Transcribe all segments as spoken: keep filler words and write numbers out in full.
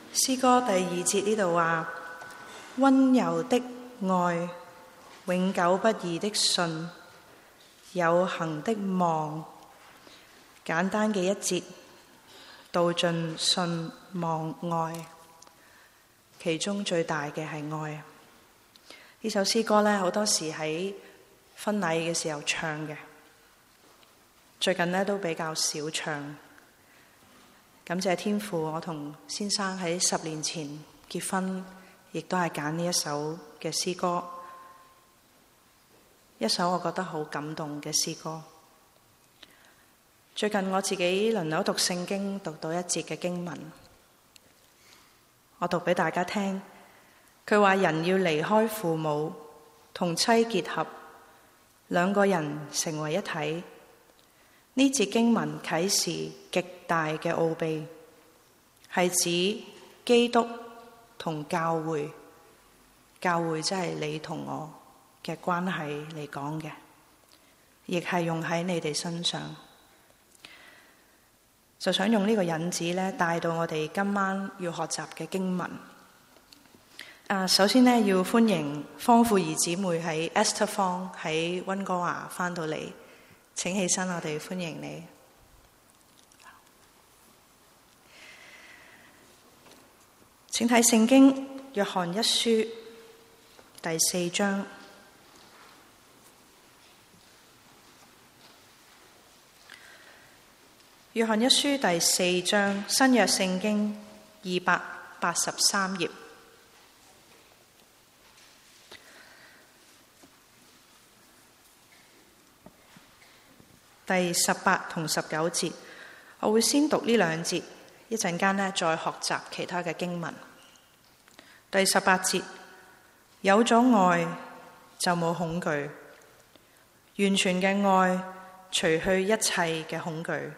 詩歌第二節呢度話：溫柔的愛，永久不移的信，有恒的望。簡單嘅一節，道盡信望愛，其中最大嘅係愛。呢首詩歌呢，好多時喺婚禮嘅時候唱嘅，最近呢都比較少唱。感謝天父，我同先生喺十年前結婚，亦都係揀呢一首嘅詩歌，一首我覺得好感動嘅詩歌。最近我自己輪流讀聖經，讀到一節嘅經文，我讀俾大家聽。佢話人要離開父母，同妻結合，兩個人成為一體。呢節經文啟示極大嘅奧秘，係指基督同教會，教會即係你同我嘅關係嚟講嘅，亦係用喺你哋身上。就想用呢個引子咧，帶到我哋今晚要學習嘅經文。啊，首先呢，要歡迎方富儀姊妹喺 Esther 方喺溫哥華返到嚟。請起身，我哋歡迎你。請睇聖經約翰一書第四章。約翰一書第四章，新約聖經二百八十三頁。第十八同十九節，我會先讀呢兩節，一陣間呢再學習其他嘅經文。第十八節，有咗愛就冇恐懼，完全嘅愛除去一切嘅恐懼，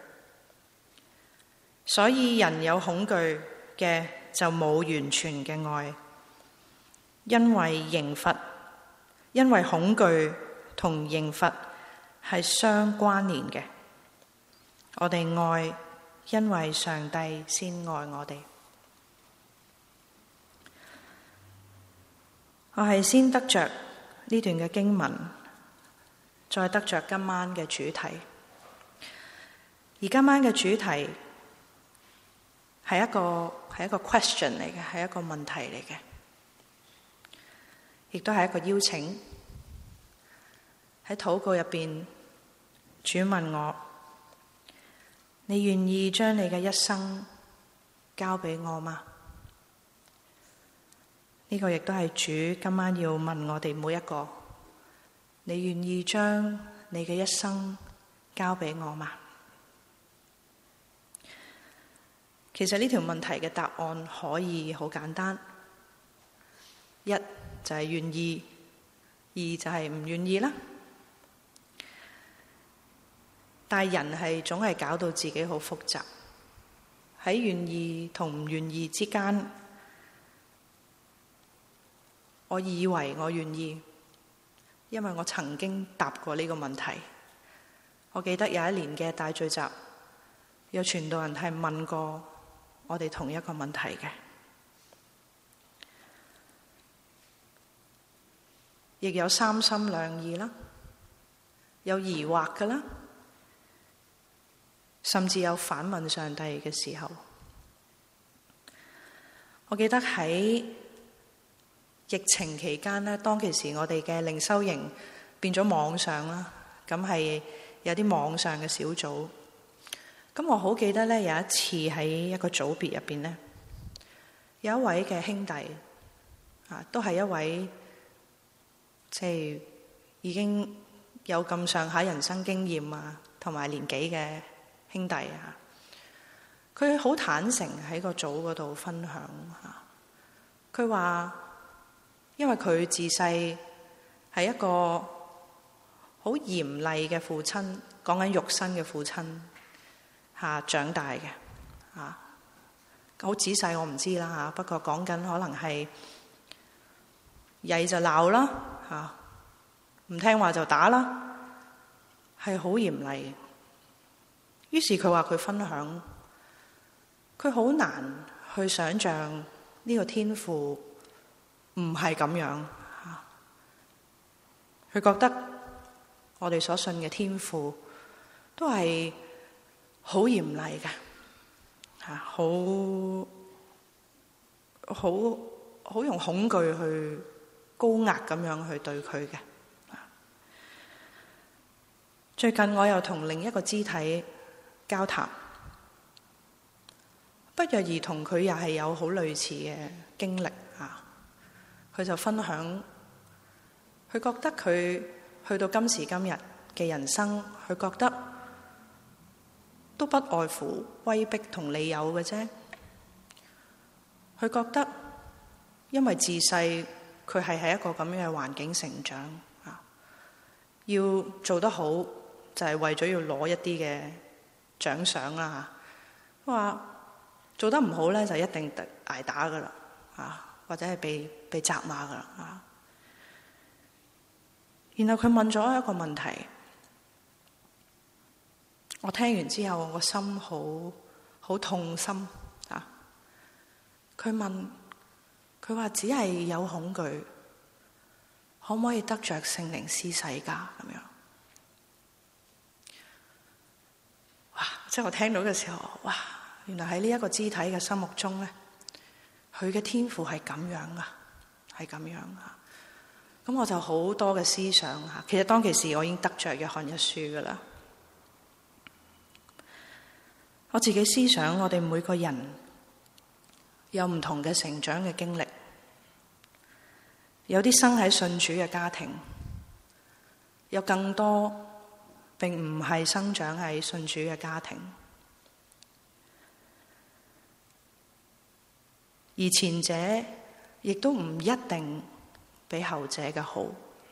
所以人有恐懼嘅就冇完全嘅愛，因為刑罰，因為恐懼同刑罰係相關聯嘅。我哋愛，因為上帝先愛我哋。我係先得着呢段嘅經文，再得着今晚嘅主題。而今晚嘅主題係一個係一個 question 嚟嘅，係一個問題嚟嘅，亦都係一個邀請。喺禱告入邊，主問我：你願意將你嘅一生交俾我嗎？呢個亦都係主今晚要問我哋每一個：你願意將你嘅一生交俾我嗎？其實呢條問題嘅答案可以好簡單，一就係願意，二就係唔願意啦。但係人係總係搞到自己好複雜，喺願意同唔願意之間，我以為我願意，因為我曾經答過呢個問題。我記得有一年嘅大聚集，有傳道人係問過我哋同一個問題嘅，亦有三心兩意啦，有疑惑㗎啦，甚至有反問上帝嘅時候。我記得喺疫情期間呢，當其時我哋嘅靈修營變咗網上啦，咁係有啲網上嘅小組。咁我好記得呢，有一次喺一個組別入邊呢，有一位嘅兄弟啊，都係一位即係已經有咁上下人生經驗啊，同埋年紀嘅兄弟啊，佢好坦誠喺個組嗰度分享吓。佢話因為佢自細係一個好嚴厲嘅父親，講緊肉身嘅父親吓長大嘅吓，好仔細我唔知啦吓，不過講緊可能係曳就鬧啦吓，唔聽話就打啦，係好嚴厲。於是佢話佢分享，佢好難去想像呢個天父唔係咁樣。佢覺得我哋所信嘅天父都係好嚴厲嘅，嚇，好好好用恐懼去高壓咁樣去對佢嘅。最近我又同另一個肢體交談，不約而同佢又係有好類似嘅經歷啊。佢就分享，佢覺得佢去到今時今日嘅人生，佢覺得都不外乎威逼同利誘嘅啫。佢覺得因為自細佢係喺一個咁樣嘅環境成長啊，要做得好就係為咗要攞一啲嘅獎賞啦。佢話做得唔好咧，就一定捱打噶啦，啊，或者係被被責罵噶啦啊。然後佢問咗一個問題，我聽完之後我個心好好痛心啊。佢問，佢話只係有恐懼，可唔可以得着聖靈施洗㗎？咁樣，哇！即係我聽到嘅時候，哇！原來喺呢一個肢體嘅心目中咧，佢嘅天父係咁樣噶，係咁樣噶。咁我就好多嘅思想吓。其實當其時我已經得着約翰一書噶啦。我自己思想，我哋每個人有唔同嘅成長嘅經歷，有啲生喺信主嘅家庭，有更多並唔係生長喺信主嘅家庭。而前者亦都唔一定比後者嘅好，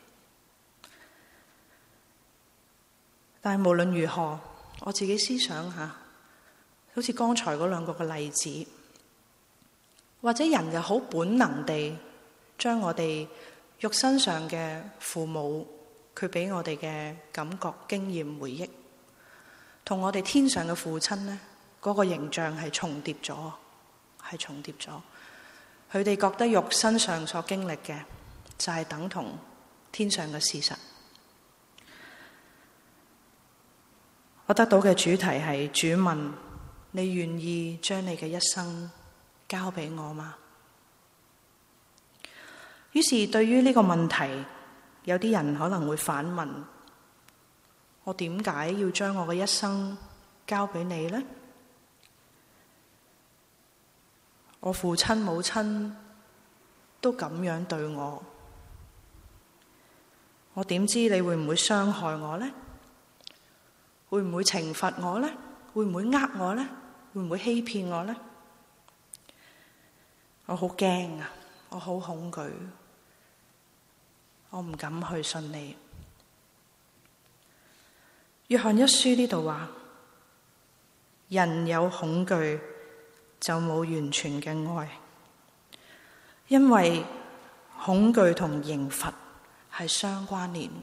但係無論如何，我自己思想下，好似剛才嗰兩個嘅例子，或者人就好本能地將我哋肉身上嘅父母，佢俾我哋嘅感覺、經驗、回憶，同我哋天上嘅父親呢，嗰個形象係重疊咗，係重疊咗。佢哋覺得肉身上所經歷嘅就係等同天上嘅事實。我得到嘅主題係主問：你願意將你嘅一生交俾我嗎？於是對於呢個問題，有啲人可能會反問：我點解要將我嘅一生交俾你呢？我父親母親都咁樣對我，我點知你會唔會傷害我呢？會唔會懲罰我呢？會唔會呃我呢？會唔會欺騙我呢？我好驚啊！我好恐懼，我唔敢去信你。約翰一書呢度話：人有恐懼，就冇完全嘅愛，因為恐懼同刑罰係相關聯。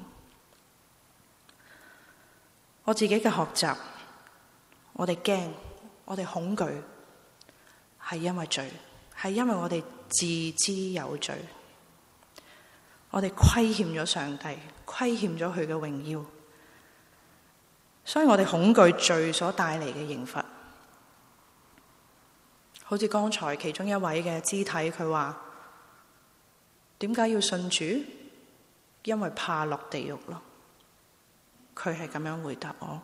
我自己嘅學習，我哋驚，我哋恐懼，係因為罪，係因為我哋自知有罪，我哋虧欠咗上帝，虧欠咗佢嘅榮耀，所以我哋恐懼罪所帶嚟嘅刑罰。好似剛才其中一位嘅肢體，佢話：點解要信主？因為怕落地獄咯。佢係咁樣回答我。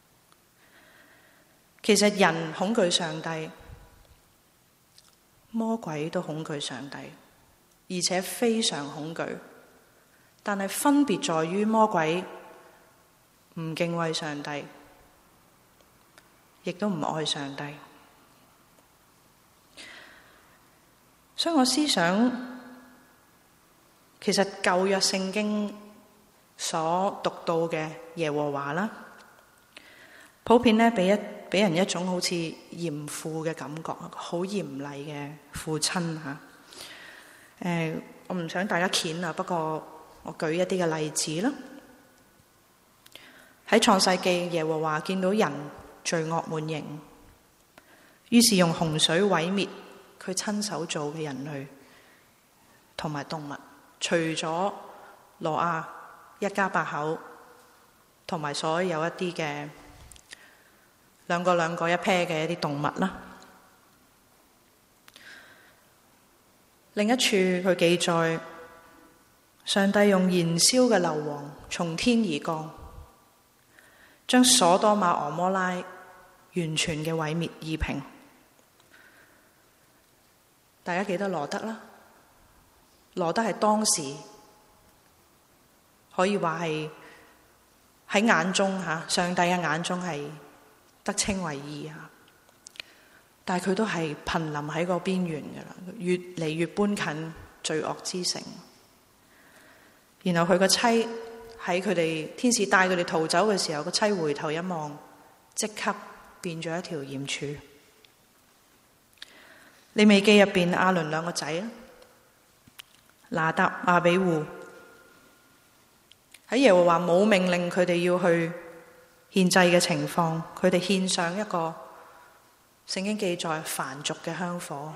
其實人恐懼上帝，魔鬼都恐懼上帝，而且非常恐懼。但係分別在於魔鬼唔敬畏上帝，亦都唔愛上帝。所以我思想，其實舊約聖經所讀到嘅耶和華啦，普遍咧俾一俾人一種好似嚴父嘅感覺，好嚴厲嘅父親吓。誒、呃，我唔想大家鉗啊，不過我舉一啲嘅例子啦。喺創世記，耶和華見到人罪惡滿盈，於是用洪水毀滅佢親手做嘅人類同埋動物，除咗挪亞一家八口同埋所有一啲嘅兩個兩個一 pair 嘅一啲動物啦。另一處佢記載，上帝用燃燒嘅硫磺從天而降，將所多瑪俄摩拉完全嘅毀滅夷平。大家記得羅德啦，羅德係當時可以話係喺眼中吓，上帝嘅眼中係得稱為義啊，但係佢都係瀕臨喺個邊緣噶啦，越嚟越搬近罪惡之城。然後佢個妻喺佢哋天使帶佢哋逃走嘅時候，個妻回頭一望，即刻變咗一條鹽柱。利未記入邊亞倫兩個仔啊，拿答、亞比戶，喺耶和華冇命令佢哋要去獻祭嘅情況，佢哋獻上一個聖經記載凡俗嘅香火，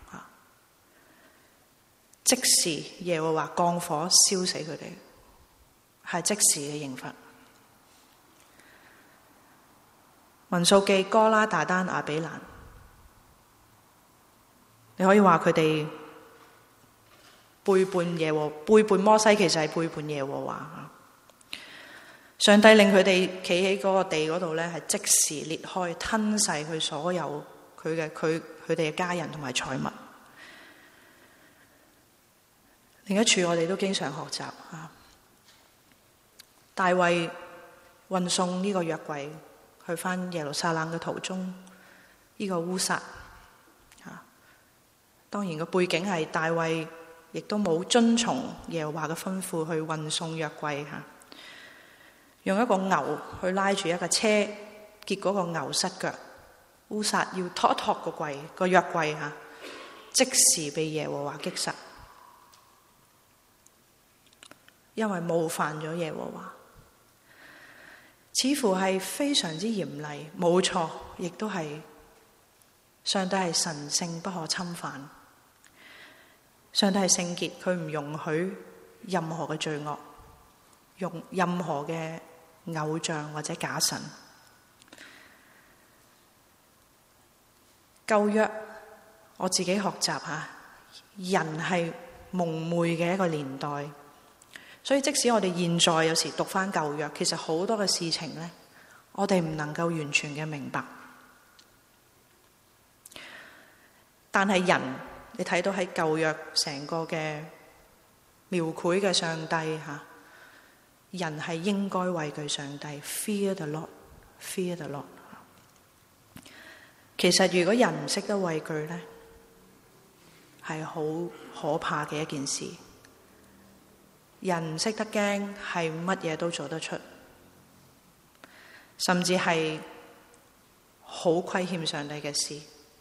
即時耶和華降火燒死佢哋，係即時嘅刑罰。民數記哥拉、大丹、亞比蘭，你可以話佢哋背叛耶和背叛摩西，其實係背叛耶和華。上帝令佢哋企喺嗰個地嗰度咧，係即時裂開，吞噬佢所有佢嘅佢佢哋嘅家人同埋財物。另一處我哋都經常學習啊，大衛運送呢個約櫃去返耶路撒冷嘅途中，呢、這個烏撒。當然個背景係大衛亦都冇遵從耶和華嘅吩咐去運送約櫃吓，用一個牛去拉住一個車，結果個牛失腳，烏撒要拖一拖個櫃個約櫃吓，即時被耶和華擊殺，因為冒犯咗耶和華，似乎係非常之嚴厲，冇錯，亦都係上帝係神聖不可侵犯。上帝係聖潔，佢唔容許任何嘅罪惡，用任何嘅偶像或者假神。舊約我自己學習下，人係蒙昧嘅一個年代，所以即使我哋現在有時讀返舊約，其實好多嘅事情呢，我哋唔能夠完全嘅明白。但係人，你睇到喺舊約成個嘅描繪嘅上帝吓，人係應該畏懼上帝 ，fear the Lord，fear the Lord。其實如果人唔識得畏懼咧，係好可怕嘅一件事。人唔識得驚，係乜嘢都做得出，甚至係好虧欠上帝嘅事。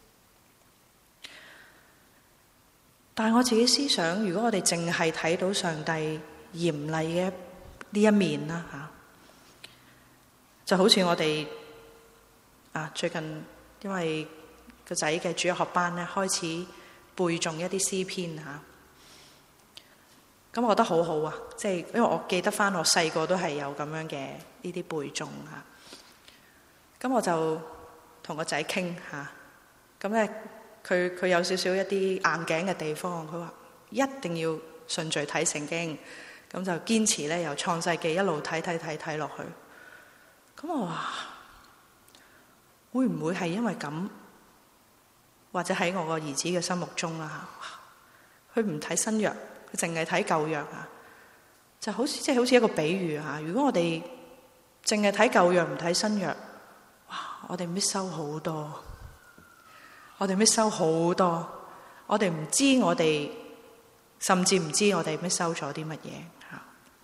但係我自己思想，如果我哋淨係睇到上帝嚴厲嘅呢一面啦吓，就好似我哋啊最近因為個仔嘅主日學班咧，開始背誦一啲詩篇吓，咁我覺得好好啊！即係因為我記得翻我細個都係有咁樣嘅呢啲背誦吓，咁我就同個仔傾吓，咁咧。佢佢有少少一啲硬頸嘅地方，佢話一定要順序睇聖經，咁就堅持咧由創世記一路睇睇睇睇落去。咁我話會唔會係因為咁，或者喺我個兒子嘅心目中啦嚇，佢唔睇新約，佢淨係睇舊約啊，就好似即係好似一個比喻嚇。如果我哋淨係睇舊約唔睇新約，哇！我哋 miss 收好多。我哋咩收好多，我哋唔知我哋，甚至唔知我哋咩收咗啲乜嘢吓。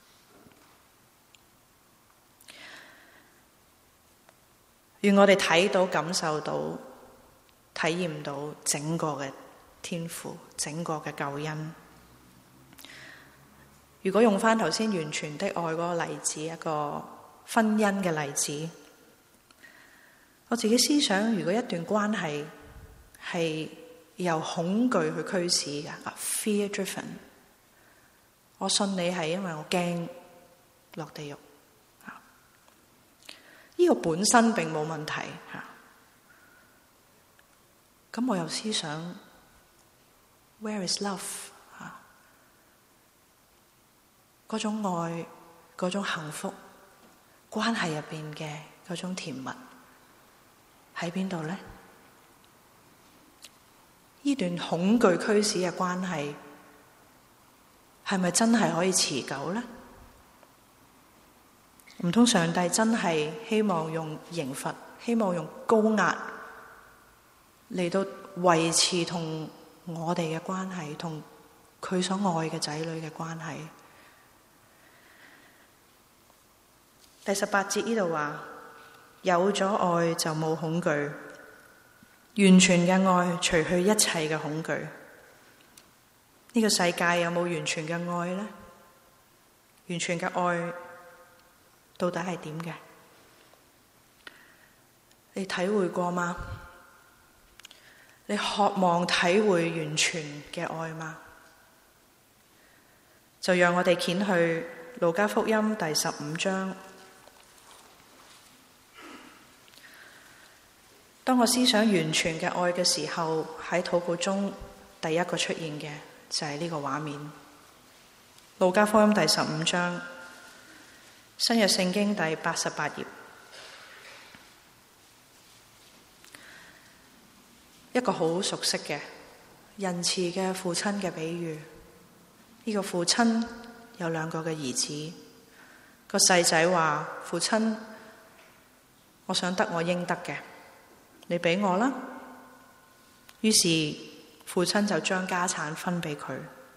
願我哋睇到、感受到、體驗到整個嘅天父、整個嘅救恩。如果用翻頭先完全的愛嗰個例子，一個婚姻嘅例子，我自己思想，如果一段關係係由恐懼去驅使嘅啊 ，fear driven。我信你係因為我驚落地獄啊，呢個本身並冇問題吓。咁我又思想 ，where is love 啊？嗰種愛，嗰種幸福，關係入邊嘅嗰種甜蜜喺邊度呢？呢段恐懼驅使嘅關係係咪真係可以持久呢？唔通上帝真係希望用刑罰，希望用高壓嚟到維持同我哋嘅關係，同佢所愛嘅仔女嘅關係？第十八節呢度話，有咗愛就冇恐懼，完全嘅愛除去一切嘅恐懼。呢個世界有冇完全嘅愛呢？完全嘅愛到底係點嘅？你體會過嗎？你渴望體會完全嘅愛嗎？就讓我哋掀去路加福音第十五章。當我思想完全嘅愛嘅時候，喺禱告中第一個出現嘅就係呢個畫面。路加福音第十五章，新約聖經第八十八頁，一個好熟悉嘅仁慈嘅父親嘅比喻。呢個父親有兩個嘅兒子，個細仔話：父親，我想得我應得嘅，你俾我啦。於是父親就將家產分俾佢。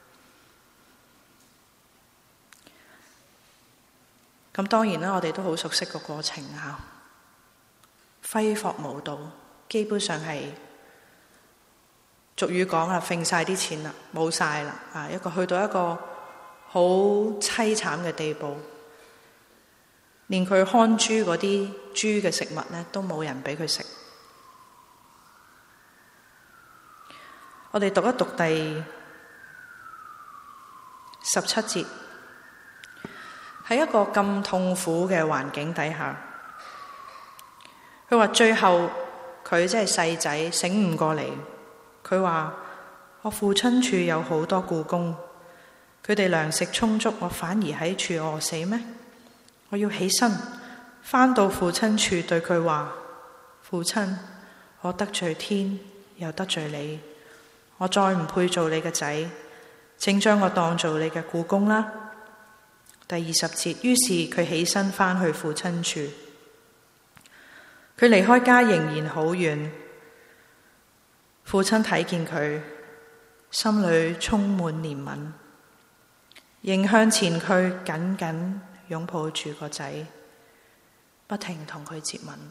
咁當然啦，我哋都好熟悉個過程吓，揮霍無度，基本上係俗語講啦，揈晒啲錢啦，冇晒啦啊！一個去到一個好淒慘嘅地步，連佢看豬嗰啲豬嘅食物咧，都冇人俾佢食。我哋讀一讀第十七節，喺一個咁痛苦嘅環境底下，佢話最後佢即係細仔醒唔過嚟，佢話：我父親處有好多僱工，佢哋糧食充足，我反而喺處餓死咩？我要起身返到父親處對佢話：父親，我得罪天又得罪你，我再唔配做你嘅仔，請將我當做你嘅僱工啦。第二十節，於是佢起身返去父親處。佢離開家仍然好遠，父親睇見佢，心裏充滿憐憫，仍向前去緊緊擁抱住個仔，不停同佢接吻。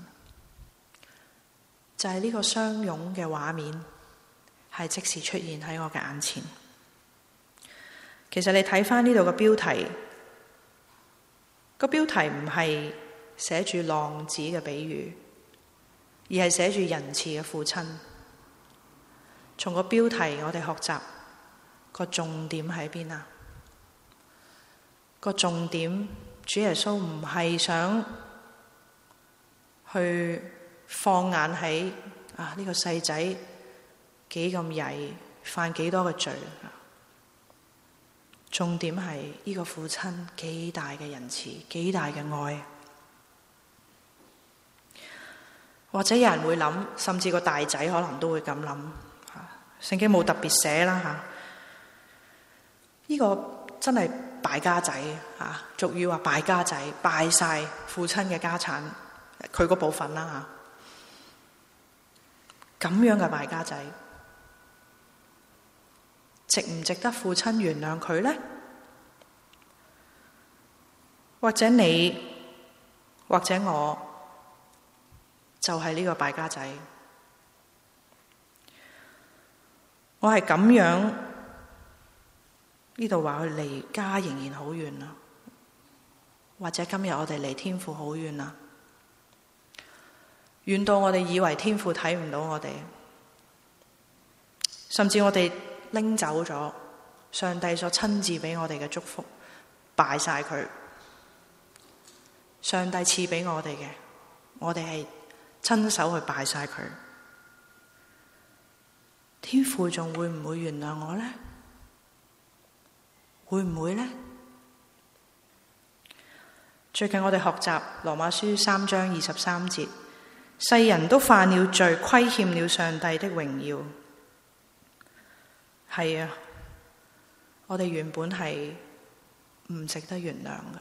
就係呢個相擁嘅畫面，係即時出現喺我嘅眼前。其實你睇返呢度嘅標題，個標題唔係寫住浪子嘅比喻，而係寫住仁慈嘅父親。從個標題我哋學習個重點喺邊啊？個重點，主耶穌唔係想去放眼喺啊呢個細仔幾咁曳，犯幾多嘅罪。重點係呢個父親幾大嘅仁慈，幾大嘅愛。或者有人會諗，甚至個大仔可能都會咁諗。聖經冇特別寫啦吓，呢個真係敗家仔啊！俗語話敗家仔，敗晒父親嘅家產，佢嗰部分啦吓。咁樣嘅敗家仔，值唔值得父親原諒佢呢？或者你，或者我，就係呢個敗家仔。我係咁樣，呢度話佢離家仍然好遠啦，或者今日我哋離天父好遠啦，遠到我哋以為天父睇唔到我哋。 甚至我哋拎走咗上帝所親自俾我哋嘅祝福，敗晒佢。上帝賜俾我哋嘅，我哋係親手去敗晒佢。天父仲會唔會原諒我呢？會唔會呢？最近我哋學習羅馬書三章二十三節，世人都犯了罪，虧欠了上帝的榮耀。係啊，我哋原本係唔值得原諒嘅。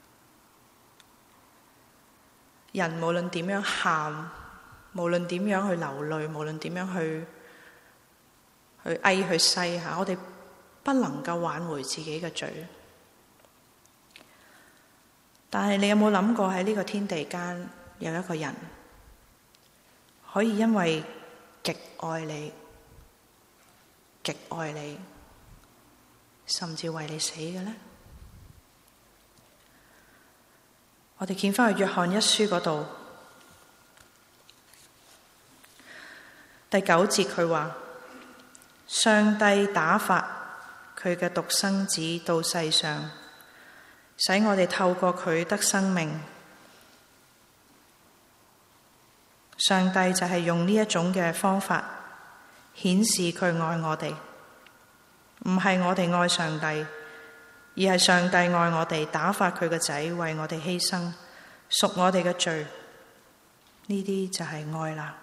人無論點樣喊，無論點樣去流淚，無論點樣去去哀去西下，我哋不能夠挽回自己嘅罪。但係你有冇諗過喺呢個天地間有一個人可以因為極愛你、極愛你，甚至為你死嘅呢？我哋見返去約翰一書嗰度第九節，佢話上帝打發佢嘅獨生子到世上，使我哋透過佢得生命。上帝就係用呢一種嘅方法顯示佢愛我哋，唔係我哋愛上帝，而係上帝愛我哋，打發佢個仔為我哋犧牲，贖我哋嘅罪。呢啲就係愛啦。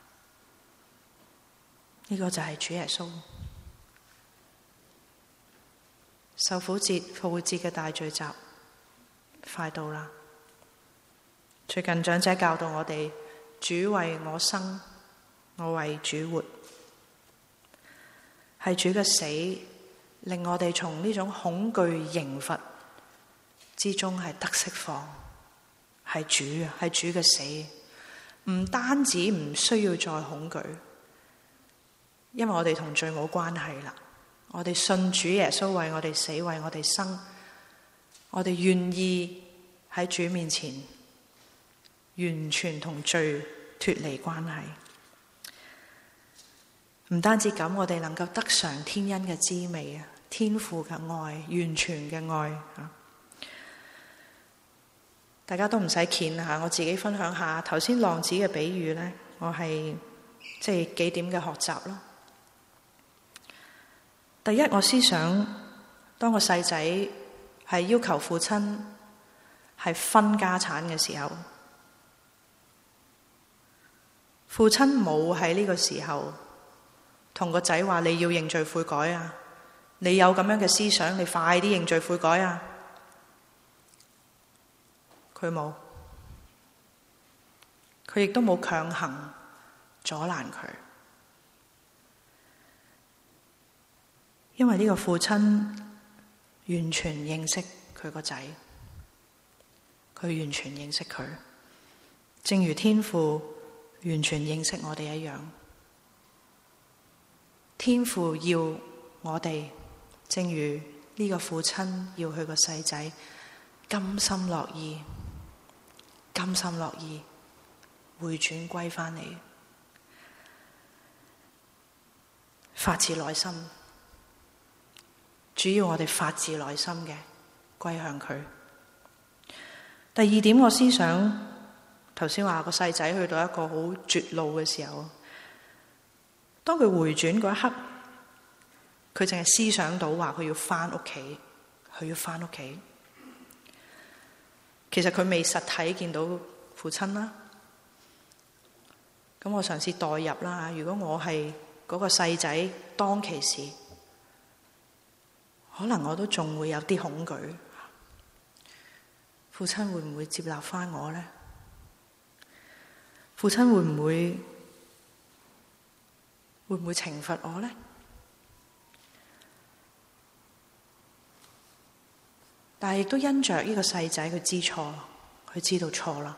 呢個就係主耶穌。受苦節、復活節嘅大聚集快到啦。最近長者教導我哋，主為我生，我為主活。係主嘅死令我哋從呢種恐懼刑罰之中係得釋放。係主啊，係主嘅死，唔單止唔需要再恐懼，因為我哋同罪冇關係啦。我哋信主耶穌為我哋死，為我哋生，我哋願意喺主面前完全同罪脫離關係。唔單止咁，我哋能夠得嘗天恩嘅滋味啊，天父嘅愛，完全嘅愛啊！大家都唔使見吓，我自己分享下頭先浪子嘅比喻呢，我係即係幾點嘅學習咯。第一，我思想當個細仔係要求父親係分家產嘅時候，父親冇喺呢個時候同個仔話你要認罪悔改啊！你有咁樣嘅思想，你快啲認罪悔改啊！佢冇，佢亦都冇強行阻攔佢，因為呢個父親完全認識佢個仔，佢完全認識佢，正如天父完全認識我哋一樣。天父要我哋，正如呢個父親要佢個細仔甘心樂意。甘心樂意回轉歸返嚟，發自內心，主要我哋發自內心嘅歸向佢。第二點，我思想頭先話個細仔去到一個好絕路嘅時候，當佢回轉嗰一刻，佢淨係思想到話佢要返屋企，佢要返屋企。其實佢未實體見到父親啦，咁我嘗試代入啦。如果我係嗰個細仔當其時，可能我都仲會有啲恐懼。父親會唔會接納返我呢？父親會唔會會唔會懲罰我呢？但係亦都因着呢個細仔，佢知錯，佢知道錯啦，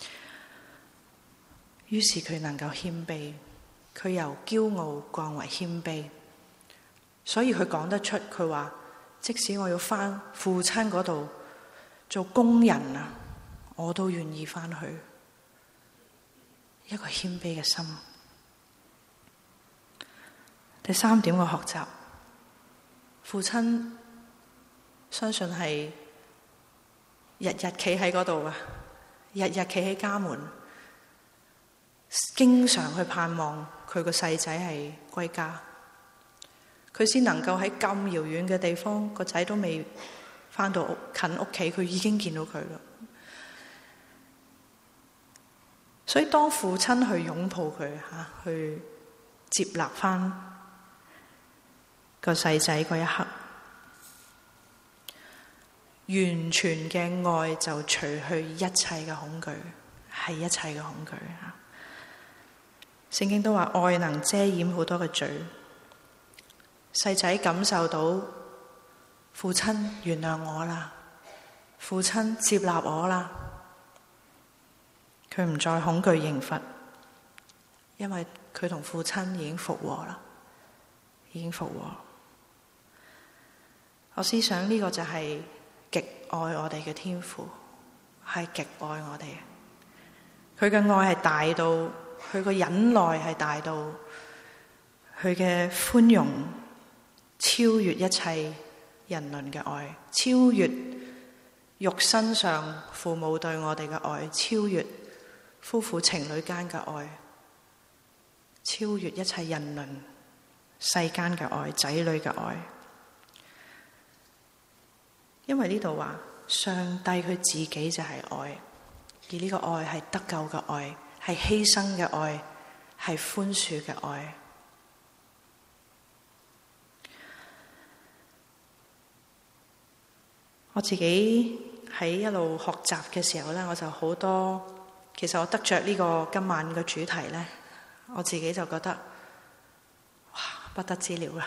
於是佢能夠謙卑，佢由驕傲降為謙卑，所以佢講得出，佢話即使我要返父親嗰度做工人啊，我都願意返去。一個謙卑嘅心。 第三點嘅學習，父親相信係日日企喺嗰度啊，日日企喺家門，經常去盼望佢個細仔係歸家，佢先能夠喺咁遙遠嘅地方，個仔都未返到近屋企，佢已經見到佢啦。所以當父親去擁抱佢吓，去接納返個細仔嗰一刻，完全嘅愛就除去一切嘅恐懼，係一切嘅恐懼吓。聖經都話愛能遮掩好多嘅罪，細仔感受到父親原諒我啦，父親接納我啦，佢唔再恐懼刑罰，因為佢同父親已經復和啦，已經復和。我思想呢個就係極愛我哋嘅天父，係極愛我哋。佢嘅愛係大到，佢個忍耐係大到，佢嘅寬容超越一切人倫嘅愛，超越肉身上父母對我哋嘅愛，超越夫婦情侶間嘅愛，超越一切人倫世間嘅愛，仔女嘅愛。因為呢度話上帝佢自己就係愛，而呢個愛係得救嘅愛，係犧牲嘅愛，係寬恕嘅愛。我自己喺一路學習嘅時候咧，我就好多，其實我得着呢個今晚嘅主題咧，我自己就覺得哇，不得之了啦。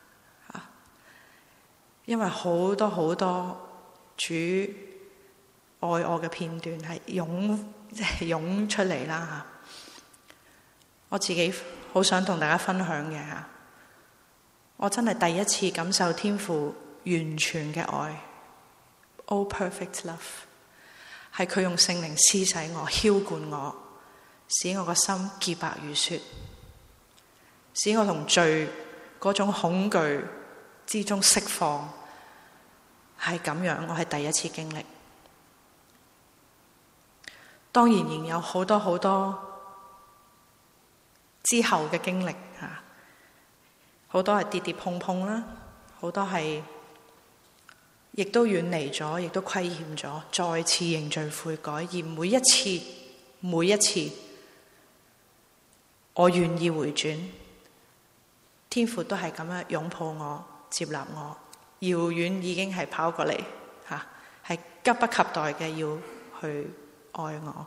因為好多好多主愛我嘅片段係湧即係湧出嚟啦吓，我自己好想同大家分享嘅吓，我真係第一次感受天父完全嘅愛 ，all perfect love， 係佢用聖靈施洗我、澆灌我，使我個心潔白如雪，使我同罪嗰種恐懼之中釋放。係咁樣，我係第一次經歷。當然仍有好多好多之後嘅經歷吓，好多係跌跌碰碰啦，好多係亦都遠離咗，亦都虧欠咗，再次認罪悔改，而每一次每一次我願意回轉，天父都係咁樣擁抱我，接納我。遙遠已經係跑過嚟吓，係急不及待嘅要去愛我。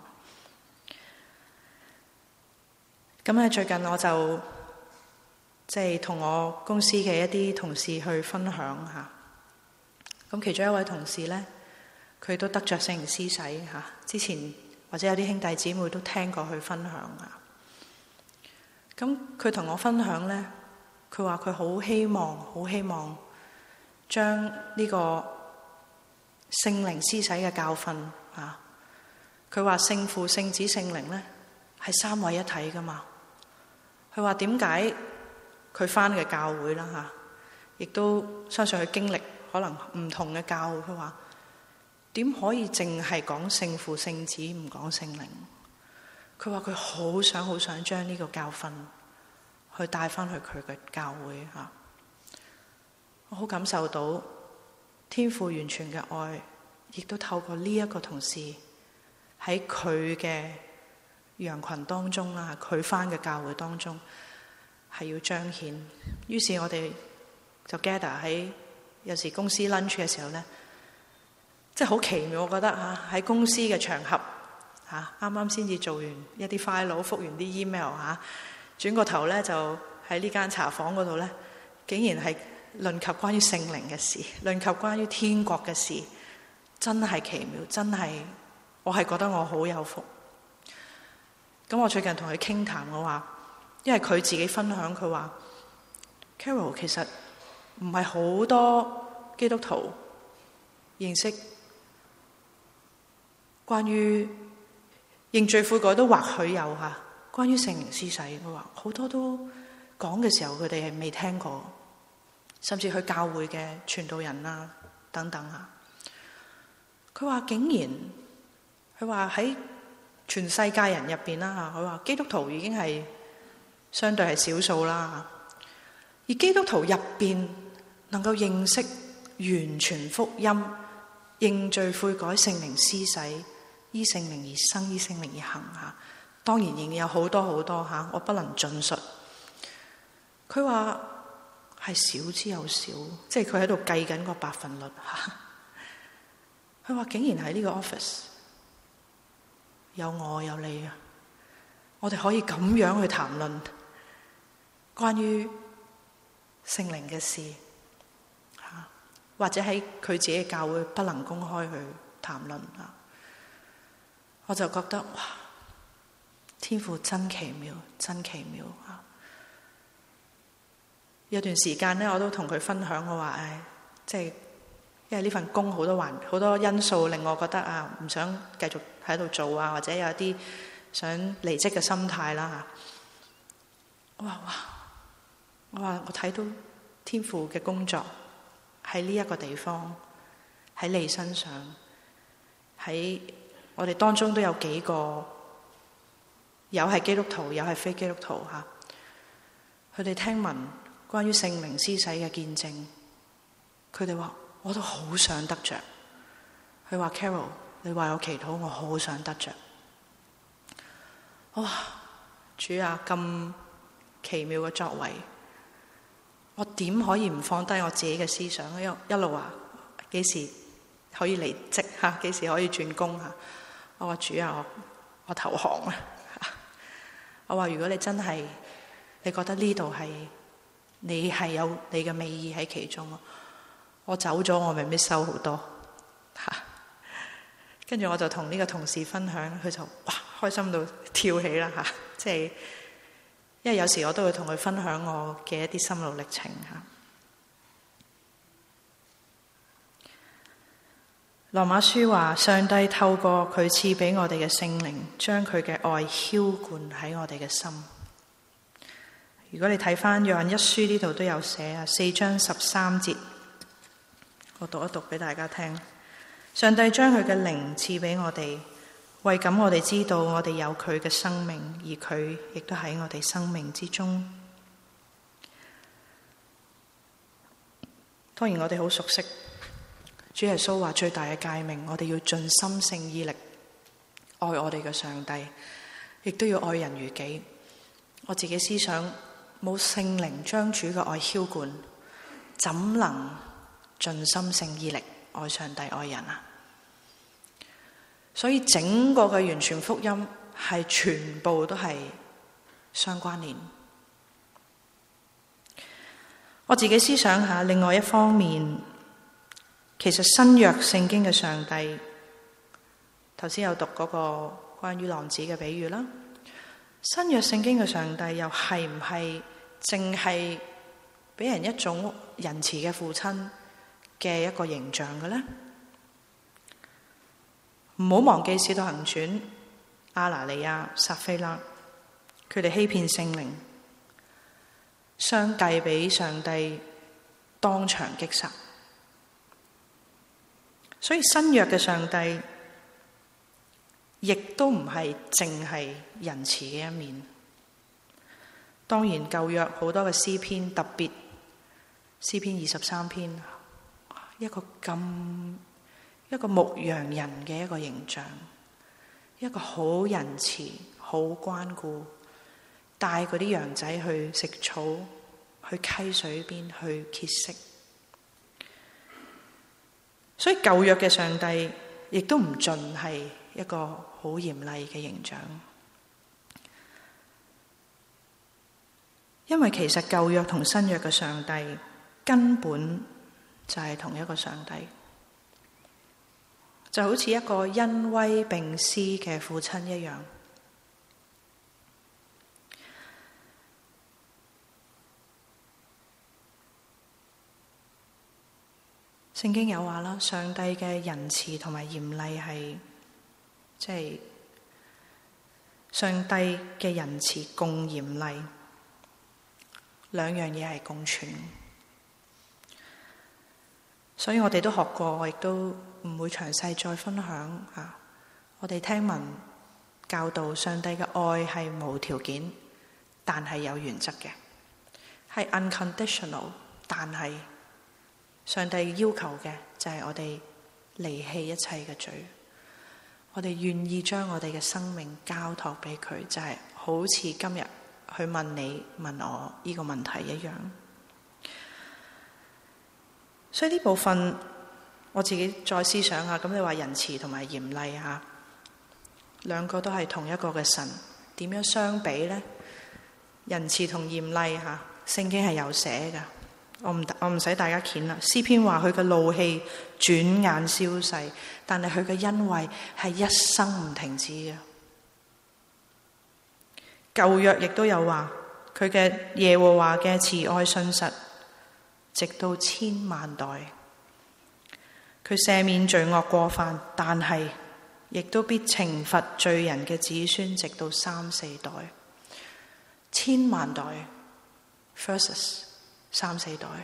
咁咧最近我就即係同我公司嘅一啲同事去分享吓。咁其中一位同事咧，佢都得着聖靈施洗吓。之前或者有啲兄弟姊妹都聽過佢分享啊。咁佢同我分享咧，佢話佢好希望，好希望。將呢個聖靈施洗嘅教訓啊，佢話聖父、聖子、聖靈咧係三位一體噶嘛。佢話點解佢返嘅教會啦吓，亦都相信佢經歷可能唔同嘅教會。佢話點可以淨係講聖父、聖子唔講聖靈？佢話佢好想好想將呢個教訓去帶返去佢嘅教會吓。我好感受到天父完全嘅愛，亦都透過呢一個同事喺佢嘅羊群當中啦，佢返嘅教會當中係要彰顯。於是我哋就 gather 喺有時公司 lunch 嘅時候咧，即係好奇妙。我覺得吓喺公司嘅場合吓，啱啱先至做完一啲 file， 覆完啲 email 吓，轉個頭咧就喺呢間茶房嗰度咧，竟然係論及關於聖靈嘅事，論及關於天國嘅事，真係奇妙，真係我係覺得我好有福。咁我最近同佢傾談，我話，因為佢自己分享，佢話 Carol 其實唔係好多基督徒認識關於認罪悔改都或許有吓，關於聖靈施洗，佢話好多都講嘅時候，佢哋係未聽過，甚至去教會嘅傳道人啊等等啊。佢話竟然，佢話喺全世界人入邊啦嚇，佢話基督徒已經係相對係少數啦。而基督徒入邊能夠認識完全福音、認罪悔改、聖靈施洗、依聖靈而生、依聖靈而行嚇，當然仍然有好多好多嚇，我不能盡述。佢話係少之又少，即係佢喺度計緊個百分率嚇。佢話竟然喺呢個 office 有我有你啊，我哋可以咁樣去談論關於聖靈嘅事嚇，或者喺佢自己嘅教會不能公開去談論啊。我就覺得哇，天父真奇妙，真奇妙啊！有段時間咧，我都同佢分享，我話誒，即係因為呢份工好多環好多因素令我覺得啊，唔想繼續喺度做啊，或者有啲想離職嘅心態啦嚇。我話哇，我話我睇到天父嘅工作喺呢一個地方，喺你身上，喺我哋當中都有幾個，有係基督徒，有係非基督徒嚇。佢哋聽聞關於聖靈施洗嘅見證，佢哋話我都好想得着。佢話 Carol， 你為我祈禱，我好想得着。哇，主啊，咁奇妙嘅作為，我點可以唔放低我自己嘅思想？一一路話幾時可以離職嚇？幾時可以轉工嚇？我話主啊，我我投降啊！我話如果你真係你覺得呢度係你係有你嘅美意喺其中，我走咗我咪 miss 收好多嚇。跟住我就同呢個同事分享，佢就哇開心到跳起啦嚇！即係因為有時我都會同佢分享我嘅一啲心路歷程嚇。羅馬書話：上帝透過佢賜俾我哋嘅聖靈，將佢嘅愛澆灌喺我哋嘅心。如果你睇翻約翰一書呢度都有寫啊，四章十三節，我讀一讀俾大家聽。上帝將佢嘅靈賜俾我哋，為咁我哋知道我哋有佢嘅生命，而佢亦都喺我哋生命之中。當然我哋好熟悉主耶穌話最大嘅誡命，我哋要盡心性意力愛我哋嘅上帝，亦都要愛人如己。我自己思想，冇聖靈將主嘅愛澆灌，怎能盡心性意力愛上帝愛人啊？所以整個嘅完全福音係全部都係相關聯。我自己思想下，另外一方面，其實新約聖經嘅上帝，頭先有讀嗰個關於浪子嘅比喻啦。新約聖經嘅上帝又係唔係淨係俾人一種仁慈嘅父親嘅一個形象嘅呢？唔好忘記《使徒行傳》，亞拿尼亞、撒非喇，佢哋欺騙聖靈，相繼俾上帝當場擊殺。所以新約嘅上帝亦都唔係淨係仁慈嘅一面。當然舊約好多嘅詩篇，特別詩篇二十三篇，一個咁一個牧羊人嘅一個形象，一個好仁慈、好關顧，帶嗰啲羊仔去食草，去溪水邊去歇息。所以舊約嘅上帝亦都唔盡係一個好嚴厲嘅形象，因為其實舊約同新約嘅上帝根本就係同一個上帝，就好似一個恩威並施嘅父親一樣。聖經有話啦，上帝嘅仁慈同埋嚴厲係，即係上帝嘅仁慈共嚴厲。 兩樣嘢係共存。所以我哋都學過，我亦都唔會詳細再分享吓。我哋聽聞教導上帝嘅愛係無條件，但係有原則嘅，係 unconditional。但係上帝要求嘅就係我哋離棄一切嘅罪，我哋願意將我哋嘅生命交託俾佢，就係好似今日去問你問我呢個問題一樣。所以呢部分我自己再思想下，咁你話仁慈同埋嚴厲吓，兩個都係同一個嘅神，點樣相比呢？仁慈同嚴厲吓，聖經係有寫噶，我唔我唔使大家鉗啦。詩篇話佢嘅怒氣轉眼消逝，但係佢嘅恩惠係一生唔停止嘅。舊約亦都有話，佢嘅耶和華嘅慈愛信實，直到千萬代。佢赦免罪惡過犯，但係亦都必懲罰罪人嘅子孫，直到三四代。千萬代 versus 三四代，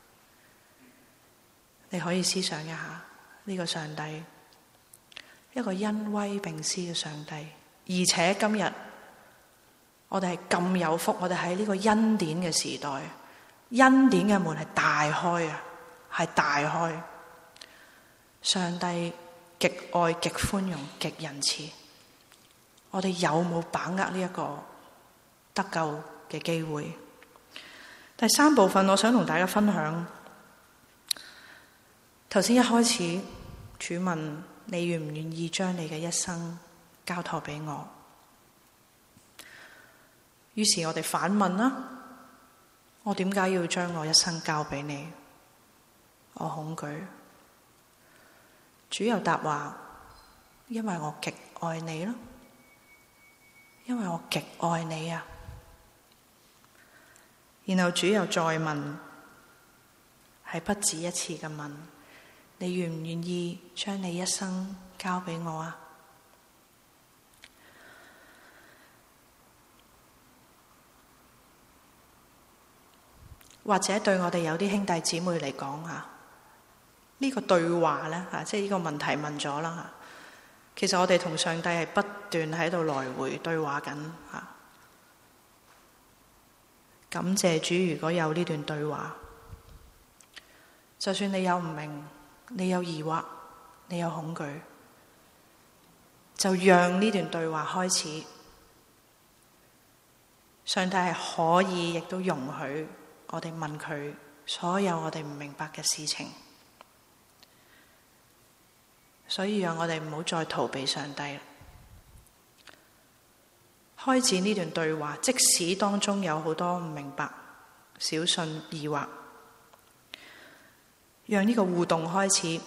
你可以思想一下呢個上帝，一個恩威並施嘅上帝，而且今日我哋係咁有福，我哋喺呢個恩典嘅時代，恩典嘅門係大開啊，係大開。上帝極愛、極寬容、極仁慈，我哋有冇把握呢一個得救嘅機會？第三部分我想同大家分享，頭先一開始主問你願唔願意將你嘅一生交託俾我，於是我哋反問啦，我點解要將我一生交俾你？我恐懼。主又答話，因為我極愛你咯，因為我極愛你啊。然後主又再問，係不止一次嘅問，你願唔願意將你一生交俾我啊？或者對我哋有啲兄弟姊妹嚟講啊，呢個對話咧嚇，即係呢個問題問咗啦嚇。其實我哋同上帝係不斷喺度來回對話緊嚇。感謝主，如果有呢段對話，就算你有唔明，你有疑惑，你有恐懼，就讓呢段對話開始。上帝係可以，亦都容許我哋問佢所有我哋唔明白嘅事情。所以讓我哋唔好再逃避上帝，開始呢段對話，即使當中有好多唔明白、小信、疑惑，讓呢個互動開始。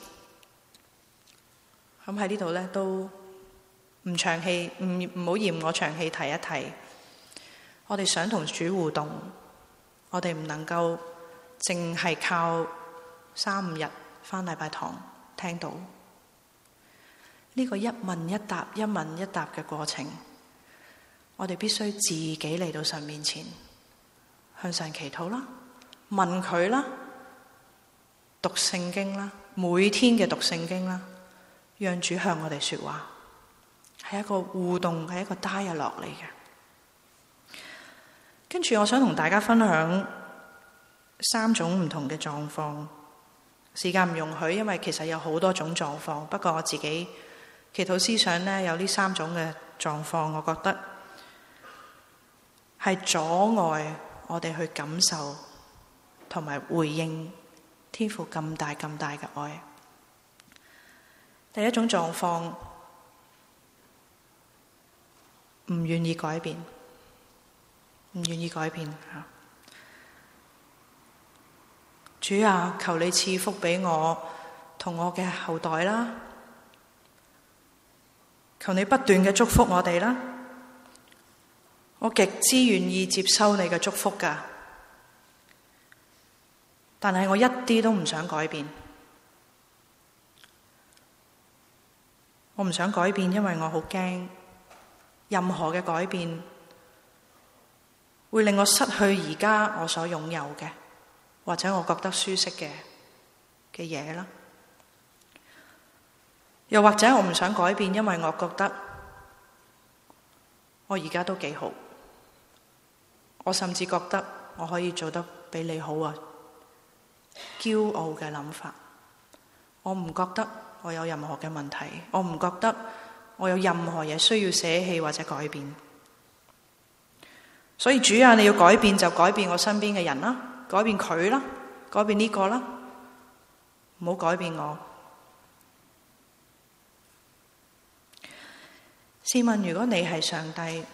咁喺呢度咧都唔長氣，唔唔好嫌我長氣提一提。我哋想同主互動，我哋唔能夠淨係靠三五日返禮拜堂聽到。呢個一問一答、一問一答嘅過程，我哋必須自己嚟到神面前，向神祈禱啦，問佢啦，讀聖經啦，每天嘅讀聖經啦，讓主向我哋說話，係一個互動，係一個 dialogue 嚟嘅。跟住我想同大家分享三種唔同嘅狀況，時間唔容許，因為其實有好多種狀況，不過我自己祈禱思想呢，有呢三種嘅狀況，我覺得係阻礙我哋去感受同埋回應天父咁大咁大嘅愛。第一種狀況，唔願意改變，唔願意改變吓。主啊，求你賜福俾我同我嘅後代啦。求你不斷嘅祝福我哋啦，我極之願意接收你嘅祝福㗎，但係我一啲都唔想改變，我唔想改變，因為我好驚任何嘅改變會令我失去而家我所擁有嘅，或者我覺得舒適嘅嘅嘢啦。又或者我唔想改變，因為我覺得我而家都幾好，我甚至覺得我可以做得比你好啊！驕傲嘅諗法，我唔覺得我有任何嘅問題，我唔覺得我有任何嘢需要捨棄或者改變。所以主啊，你要改變就改變我身邊嘅人啦，改變佢啦，改變呢個啦，唔好改變我。試問如果你係上帝，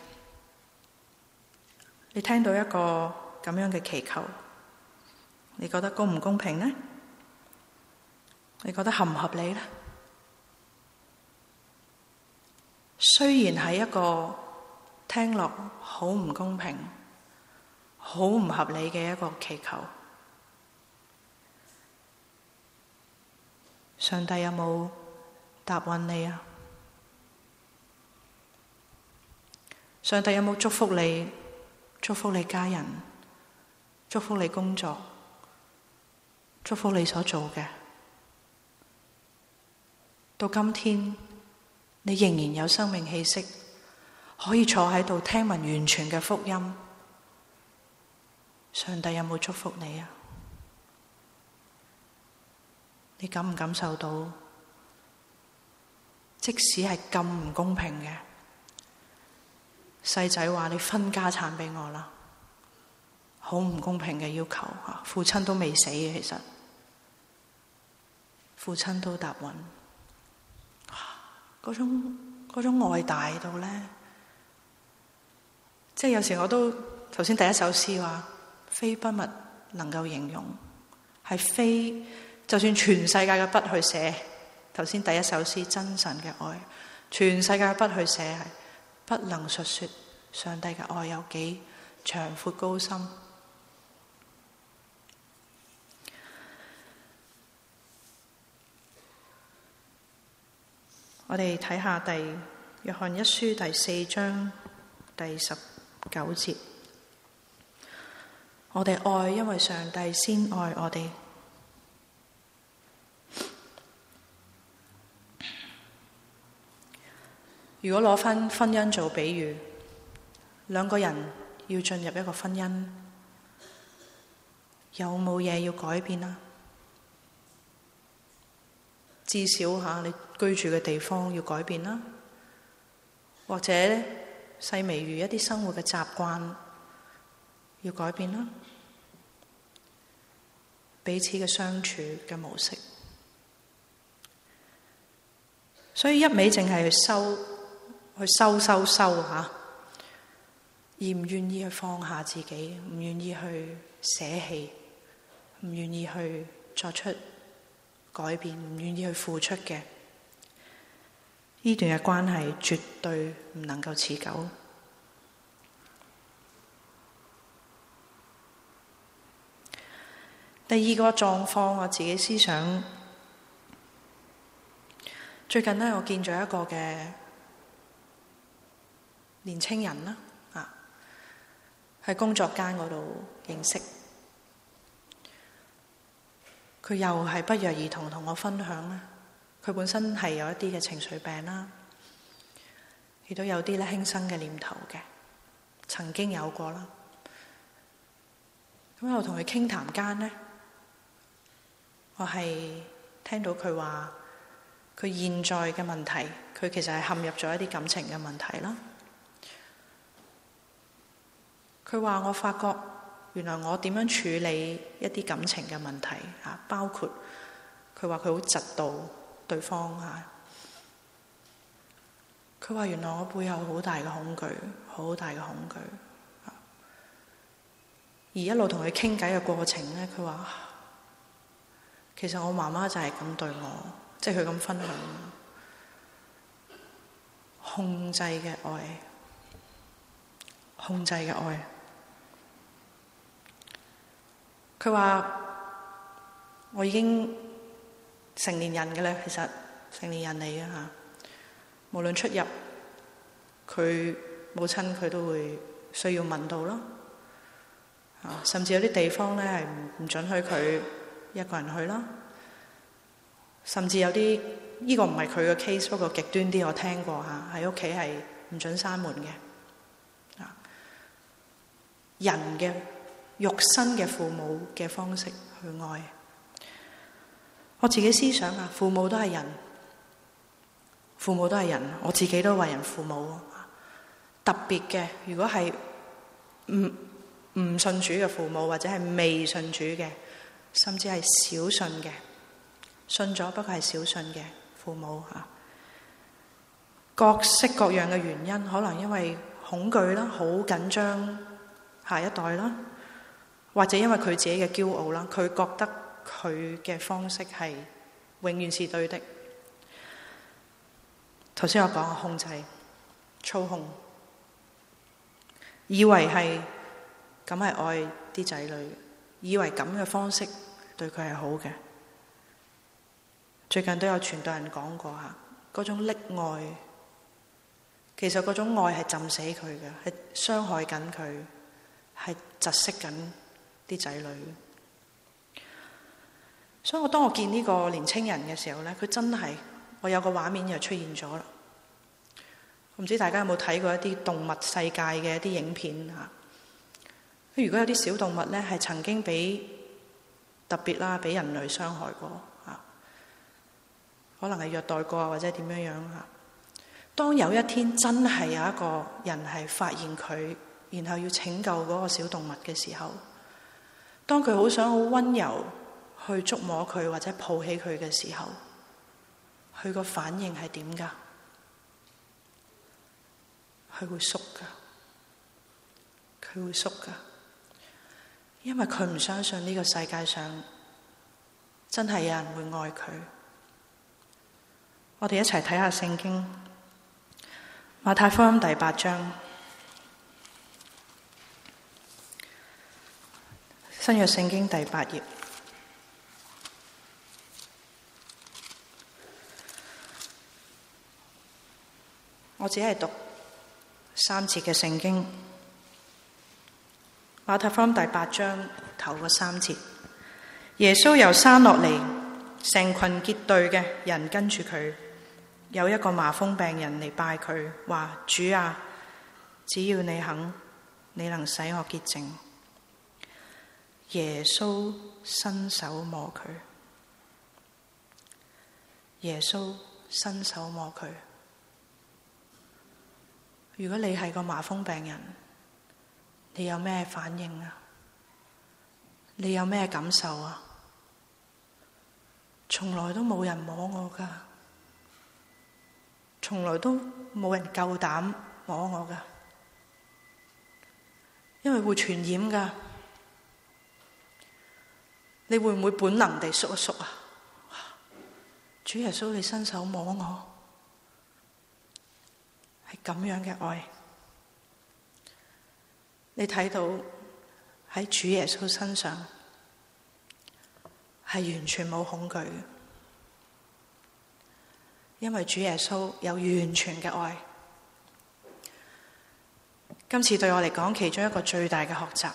你聽到一個咁樣嘅祈求，你覺得公唔公平呢？你覺得合唔合理呢？雖然係一個聽落好唔公平、好唔合理嘅一個祈求，上帝有冇答允你啊？上帝有冇祝福你？祝福你家人，祝福你工作，祝福你所做嘅。到今天，你仍然有生命氣息，可以坐喺度聽聞完全嘅福音。上帝有冇祝福你啊？你感唔感受到？即使係咁唔公平嘅，細仔話你分家產俾我啦，好唔公平嘅要求啊！父親都未死嘅，其實父親都答允，嗰種嗰種愛大到咧，即係有時我都頭先第一首詩話，非筆墨能夠形容，係非就算全世界嘅筆去寫，頭先第一首詩真神嘅愛，全世界嘅筆去寫係不能述說上帝嘅愛有幾長闊高深。我哋睇下第約翰一書第四章第十九節，我哋愛，因為上帝先愛我哋。如果攞返婚姻做比喻，兩個人要進入一個婚姻，有冇嘢要改變啊？至少吓你居住嘅地方要改變啦，或者細微如一啲生活嘅習慣要改變啦，彼此嘅相處嘅模式。所以一味淨係去收，去收收收吓，而唔願意去放下自己，唔願意去捨棄，唔願意去作出改變，唔願意去付出嘅，呢段嘅關係絕對唔能夠持久。第二個狀況，我自己思想，最近呢，我見咗一個嘅年青人啦，啊，喺工作間嗰度認識。佢又係不約而同同我分享啦，佢本身係有一啲嘅情緒病啦，亦都有啲咧輕生嘅念頭嘅，曾經有過啦。咁我同佢傾談間呢，我係聽到佢話，佢現在嘅問題，佢其實係陷入咗一啲感情嘅問題啦。佢話我發覺，原來我點樣處理一啲感情嘅問題啊，包括佢話佢好嫉妒對方啊。佢話原來我背後好大嘅恐懼，好大嘅恐懼。而一路同佢傾偈嘅過程咧，佢話其實我媽媽就係咁對我，即係佢咁分享，控制嘅愛，控制嘅愛。佢話我已經成年人嘅咧，其實成年人嚟嘅吓，無論出入，佢母親佢都會需要問到咯。 啊，甚至有啲地方咧係唔唔准許佢一個人去啦。甚至有啲呢、這個唔係佢嘅 case， 不過極端啲我聽過嚇，喺屋企係唔准閂門嘅。啊，人嘅肉身嘅父母嘅方式去愛，我自己思想啊，父母都係人，父母都係人，我自己都為人父母。特別嘅，如果係唔唔信主嘅父母，或者係未信主嘅，甚至係少信嘅。信咗不過係少信嘅父母嚇，各式各樣嘅原因，可能因為恐懼啦，好緊張下一代啦，或者因為佢自己嘅驕傲啦，佢覺得佢嘅方式係永遠是對的。頭先我講控制、操控，以為係咁係愛啲仔女，以為咁嘅方式對佢係好嘅。最近都有傳道人講過嚇，嗰種溺愛，其實嗰種愛係浸死佢嘅，係傷害緊佢，係窒息緊啲仔女。所以我當我見呢個年青人嘅時候咧，佢真係，我有個畫面又出現咗啦。唔知大家有冇睇過一啲動物世界嘅一啲影片嚇？如果有啲小動物咧係曾經俾特別啦，俾人類傷害過。可能係虐待過或者點樣樣嚇。當有一天真係有一個人係發現佢，然後要拯救嗰個小動物嘅時候，當佢好想好溫柔去觸摸佢或者抱起佢嘅時候，佢個反應係點㗎？佢會縮㗎，佢會縮㗎，因為佢唔相信呢個世界上真係有人會愛佢。我哋一齊睇下聖經，馬太福音第八章，新約聖經第八頁。我只係讀三節嘅聖經，馬太福音第八章頭嗰三節。耶穌由山落嚟，成群結隊嘅人跟住佢。有一個麻風病人嚟拜佢，話：主啊，只要你肯，你能使我潔淨。耶穌伸手摸佢，耶穌伸手摸佢。如果你係個麻風病人，你有咩反應啊？你有咩感受啊？從來都冇人摸我㗎。從來都冇人夠膽摸我㗎，因為會傳染㗎。你會唔會本能地縮一縮啊？主耶穌，你伸手摸我，係咁樣嘅愛。你睇到喺主耶穌身上係完全冇恐懼嘅。因為主耶穌有完全嘅愛。今次對我嚟講，其中一個最大嘅學習，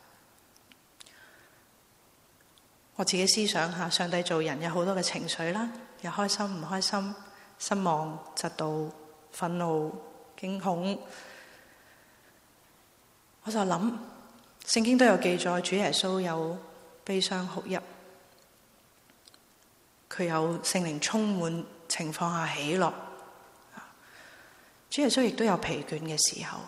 我自己思想下，上帝做人有好多嘅情緒啦，有開心唔開心、失望、嫉妒、憤怒、驚恐。我就諗，聖經都有記載，主耶穌有悲傷哭泣，佢有聖靈充滿情況下喜樂，主耶穌亦都有疲倦嘅時候，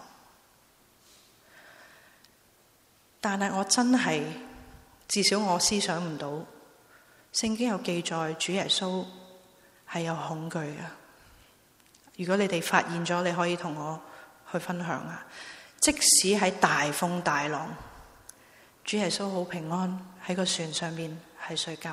但係我真係至少我思想唔到，聖經有記載主耶穌係有恐懼嘅。如果你哋發現咗，你可以同我去分享啊。即使喺大風大浪，主耶穌好平安喺個船上面係睡覺。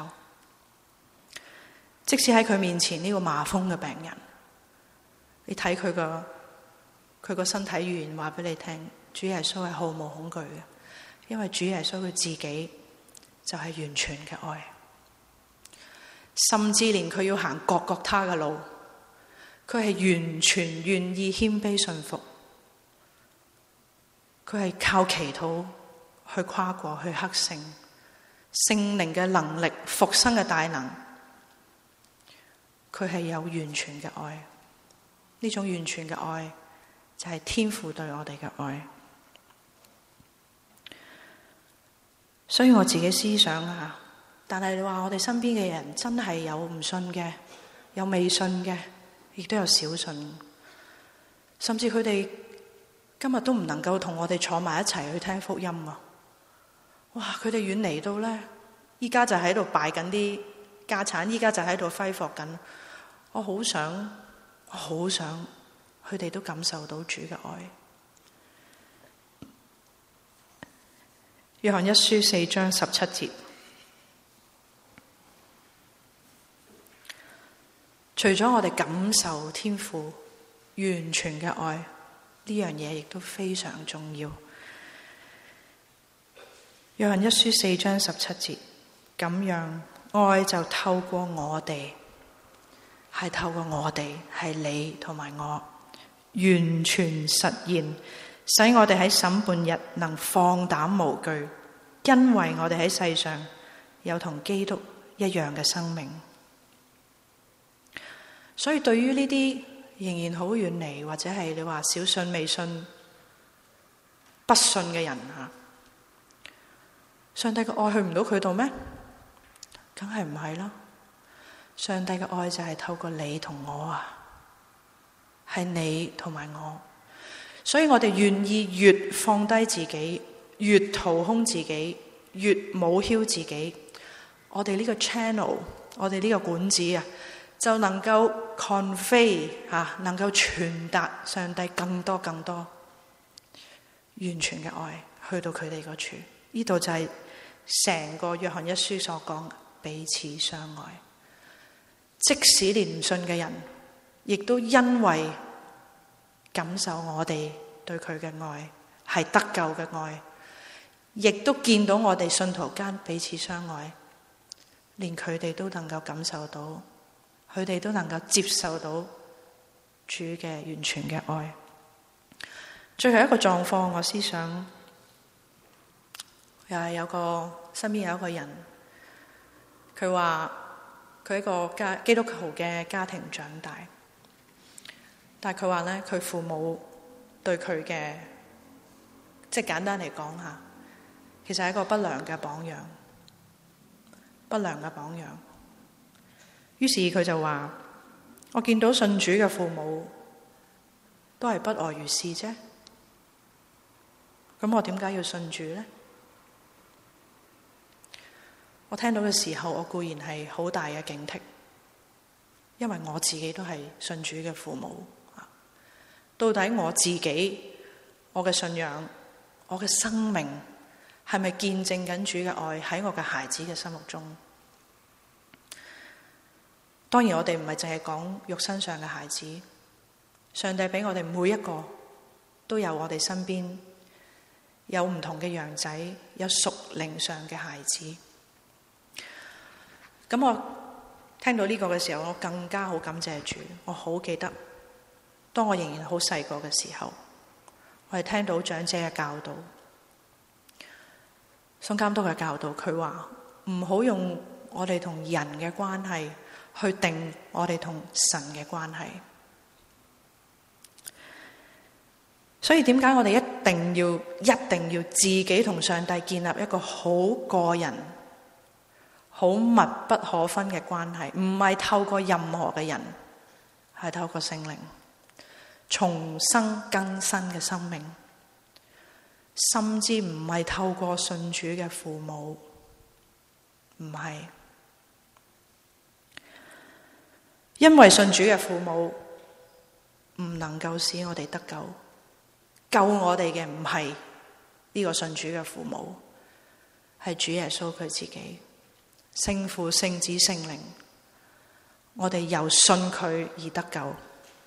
即使喺佢面前呢個麻風嘅病人，你睇佢個佢個身體語言話俾你聽，主耶穌係毫無恐懼嘅，因為主耶穌佢自己就係完全嘅愛，甚至連佢要行各各他嘅路，佢係完全願意謙卑順服，佢係靠祈禱去跨過，去克勝。聖靈嘅能力，復生嘅大能，佢係有完全嘅愛。呢種完全嘅愛就係天父對我哋嘅愛。所以我自己思想啊，但係你話我哋身邊嘅人真係有唔信嘅，有未信嘅，亦都有小信，甚至佢哋今日都唔能夠同我哋坐埋一齊去聽福音啊！哇！佢哋遠離到咧，依家就喺度敗緊啲家產，依家就喺度揮霍緊。我好想，我好想，佢哋都感受到主嘅愛。約翰一書四章十七節，除咗我哋感受天父完全嘅愛，呢樣嘢亦都非常重要。約翰一書四章十七節，咁樣愛就透過我哋，係透過我哋，係你同埋我，完全實現，使我哋喺審判日能放膽無懼，因為我哋喺世上有同基督一樣嘅生命。所以對於呢啲仍然好遠離，或者係你話小信未信不信嘅人吓，上帝嘅愛去唔到佢度咩？梗係唔係啦。上帝嘅愛就係透過你同我啊，係你同埋我。所以我哋願意越放低自己，越掏空自己，越冇囂自己，我哋呢個 channel， 我哋呢個管子啊，就能夠 convey 吓，能夠傳達上帝更多更多完全嘅愛去到佢哋嗰處。呢度就係成個約翰一書所講彼此相愛。即使連唔信嘅人，亦都因為感受我哋對佢嘅愛，係得救嘅愛，亦都見到我哋信徒間彼此相愛，連佢哋都能夠感受到，佢哋都能夠接受到主嘅完全嘅愛。最後一個狀況，我思想又係有個身邊有一個人，佢話佢一個家基督徒嘅家庭長大，但係佢話咧，佢父母對佢嘅，即係簡單嚟講下，其實係一個不良嘅榜樣，不良嘅榜樣。於是佢就話：我見到信主嘅父母都係不外如是啫，咁我點解要信主呢？我聽到嘅時候，我固然係好大嘅警惕，因為我自己都係信主嘅父母。到底我自己，我嘅信仰，我嘅生命，係咪見證緊主嘅愛喺我嘅孩子嘅心目中？當然我哋唔係淨係講肉身上嘅孩子，上帝俾我哋每一個都有我哋身邊有唔同嘅羊仔，有屬靈上嘅孩子。咁我聽到呢個嘅時候，我更加好感謝主。我好記得當我仍然好細個嘅時候，我係聽到長者嘅教導，宋監督嘅教導，佢話唔好用我哋同人嘅關係去定我哋同神嘅關係。所以點解我哋一定要一定要自己同上帝建立一個好個人、好密不可分嘅關係？唔係透過任何嘅人，係透過聖靈重生更新嘅生命，甚至唔係透過信主嘅父母，唔係，因為信主嘅父母唔能夠使我哋得救，救我哋嘅唔係呢個信主嘅父母，係主耶穌佢自己。聖父、聖子、聖靈，我哋由信佢而得救。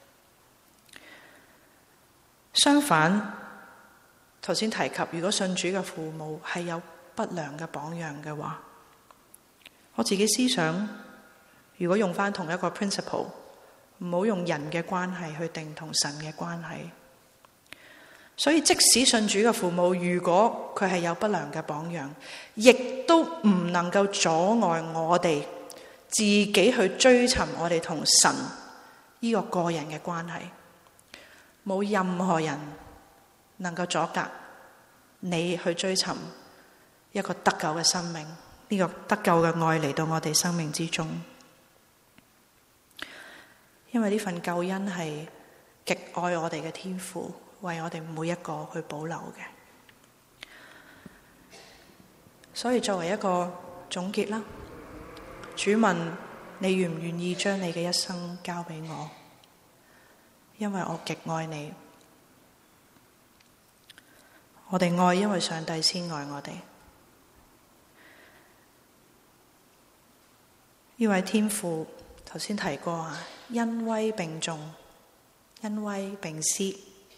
相反，頭先提及，如果信主嘅父母係有不良嘅榜樣嘅話，我自己思想，如果用翻同一個 principle， 唔好用人嘅關係去定同神嘅關係。 所以即使信主嘅父母，如果佢係有不良嘅榜樣，亦都唔能夠阻礙我哋自己去追尋我哋同神呢個個人嘅關係。冇任何人能夠阻隔你去追尋一個得救嘅生命，呢個得救嘅愛嚟到我哋生命之中。因為呢份救恩係極愛我哋嘅天父為我哋每一個去保留嘅。所以作為一個總結啦，主問你願唔願意將你嘅一生交俾我，因為我極愛你。我哋愛，因為上帝先愛我哋。呢位天父頭先提過啊，恩威並重，恩威並施。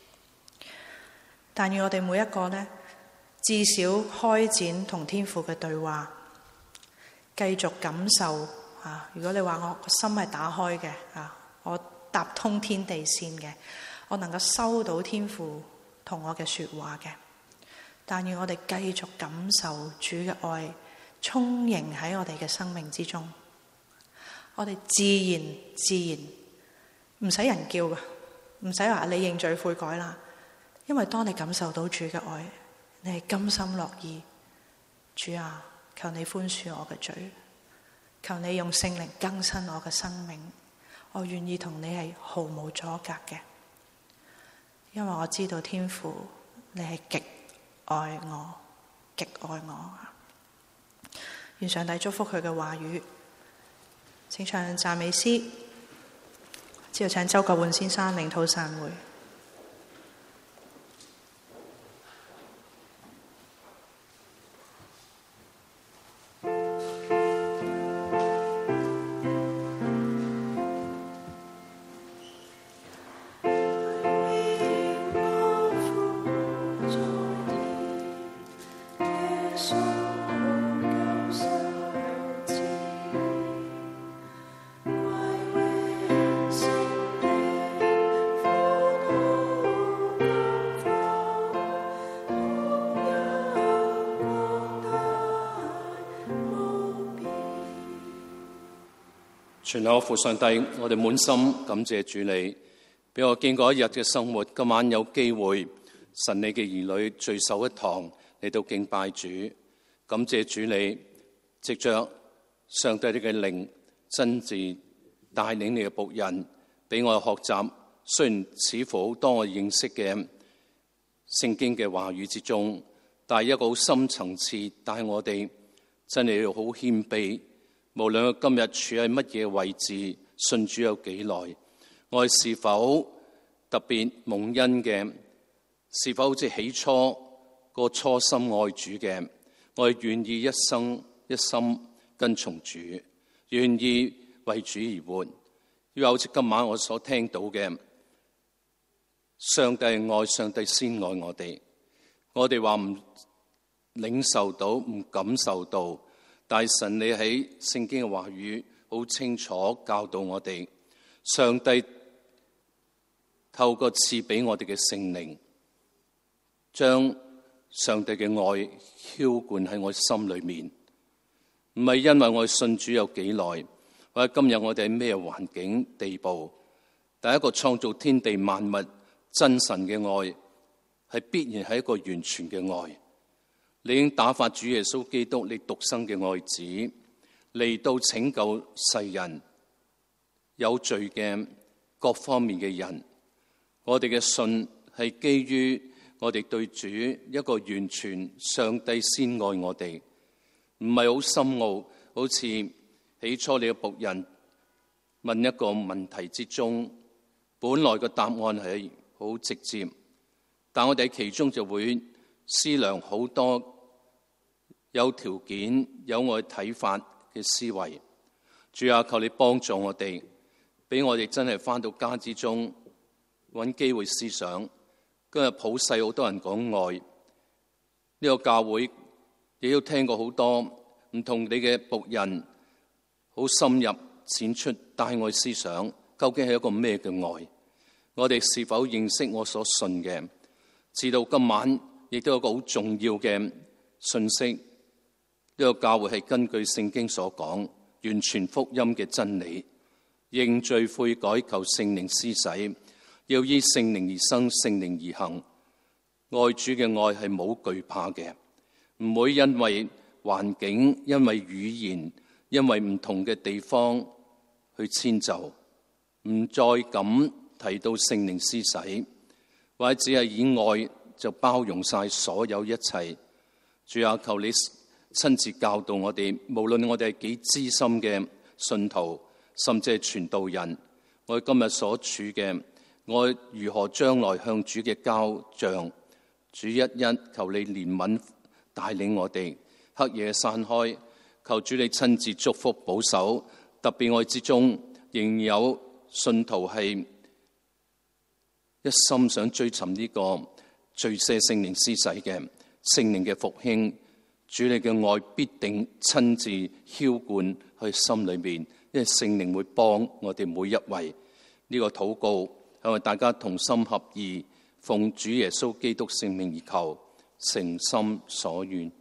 但願我哋每一個呢，至少開展同天父嘅對話，繼續感受啊。如果你話我個心係打開嘅啊，我搭通天地線嘅，我能夠收到天父同我嘅說話嘅。但願我哋繼續感受主嘅愛充盈喺我哋嘅生命之中。我哋自然自然唔使人叫㗎，唔使話你認罪悔改啦。因為當你感受到主嘅愛，你係甘心樂意。主啊，求你寬恕我嘅罪，求你用聖靈更新我嘅生命。我願意同你係毫無阻隔嘅，因為我知道天父你係極愛我，極愛我。願上帝祝福佢嘅話語。請唱讚美詩，之後請周國煥先生領禱散會。 全能父上帝，我哋滿心感謝主你，俾我經過一日嘅生活，今晚有機會神你嘅兒女聚首一堂嚟到敬拜主，感謝主你藉着上帝你嘅靈親自帶領你嘅僕人，俾我學習。雖然似乎好多我認識嘅聖經嘅話語之中，但係一個好深層次帶我哋真係要好謙卑。無論今日處喺乜嘢位置，信主有幾耐，我哋是否特別蒙恩嘅，是否好似起初個初心愛主嘅，我哋願意一生一心跟從主，願意為主而活。要好似今晚我所聽到嘅，上帝愛，上帝先愛我哋。我哋話唔領受到，唔感受到。但神你喺聖經嘅話語好清楚教導我哋，上帝透過賜俾我哋嘅聖靈，將上帝嘅愛澆灌喺我心裏面。唔係因為我信主有幾耐，或者今日我哋喺咩環境地步，第一個創造天地萬物真神嘅愛係必然係一個完全嘅愛。你已經打發主耶穌基督你獨生嘅愛子嚟到拯救世人，有罪嘅各方面嘅人。我哋嘅信係基於我哋對主一個完全上帝先愛我哋，唔係好深奧，好似起初你嘅僕人問一個問題之中，本來個答案係好直接，但我哋喺其中就會思量好多有條件、有我睇法嘅思維。主啊，求你幫助我哋，俾我哋真係返到家之中，搵機會思想。今日普世好多人講愛，呢個教會亦都聽過好多唔同你嘅僕人，好深入淺出大愛思想，究竟係一個咩嘅愛？我哋是否認識我所信嘅？ 至到今晚亦都有一個好重要嘅信息，呢、這個教會係根據聖經所講，完全福音嘅真理，認罪悔改，求聖靈施洗，要依聖靈而生，聖靈而行。愛主嘅愛係冇懼怕嘅，唔會因為環境、因為語言、因為唔同嘅地方去遷就，唔再敢提到聖靈施洗，或者只係以愛就包容晒所有一切。主啊，求你親自教導我哋，無論我哋係幾資深嘅信徒，甚至係傳道人，我哋今日所處嘅，我如何將來向主嘅交賬，主一一求你憐憫帶領我哋，黑夜散開，求主你親自祝福保守，特別我之中仍有信徒係一心想追尋呢個最赦聖靈施洗嘅聖靈嘅復興，主你嘅愛必定親自澆灌去心裏面，因為聖靈會幫我哋每一位。呢、這個禱告係為大家同心合意，奉主耶穌基督聖名而求，誠心所願。